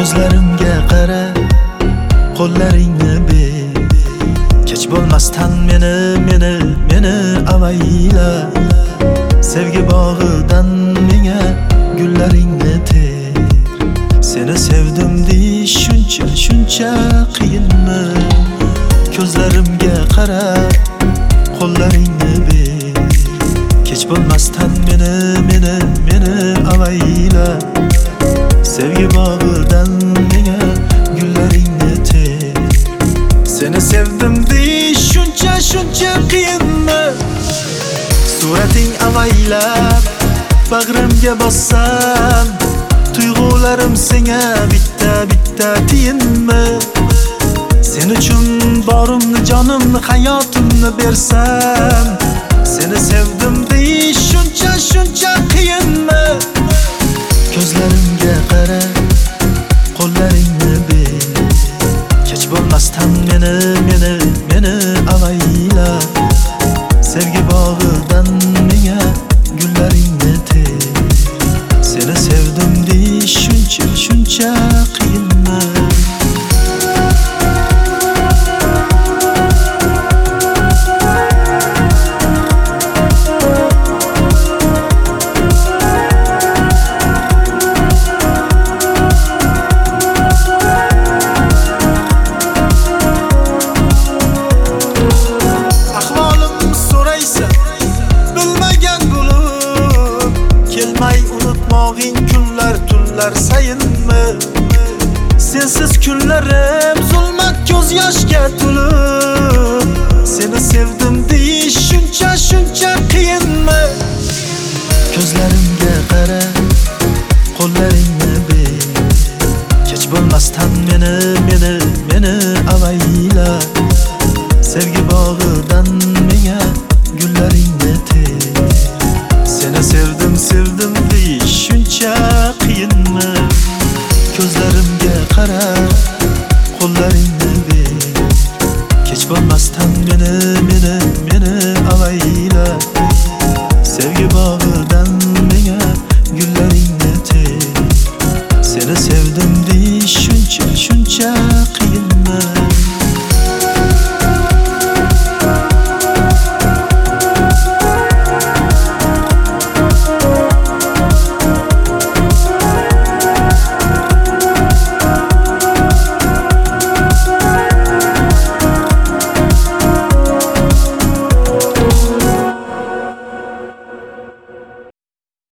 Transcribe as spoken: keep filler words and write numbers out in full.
Ko'zlarimga qara, qo'llaringni ber. Kech bo'lmasdan meni, meni, meni avayla. Sevgi bog'idan menga gullaringni ter. Seni sevdim deyish shuncha, shuncha qiyinmi? Ko'zlarimga qara, qo'llaringni ber. Kech bo'lmasdan meni, meni, meni avayla. Sevgi bog'idan menga gullaringni ter. Seni sevdim deyish shuncha, shuncha qiyinmi? Surating avaylab bag'rimga bossam, tuyg'ularim senga bitta, bitta tiyinmi? Sen uchun borimni, jonimni, hayotimni bersam, seni sevdim deyish shuncha, shuncha qiyinmi? Ko'zlarimga qara, qo'llaringni ber. Kech bo'lmasdan meni, meni, meni avayla. Sevgi bog'idan menga gullaringni ter. Seni sevdim deyish shuncha, shuncha qiyinmi? Kunlar tunlar sayinmi? Sensiz kunlarim zulmat ko'z yoshga to'lib. Seni sevdim deyish shuncha, shuncha qiyinmi? Ko'zlarimga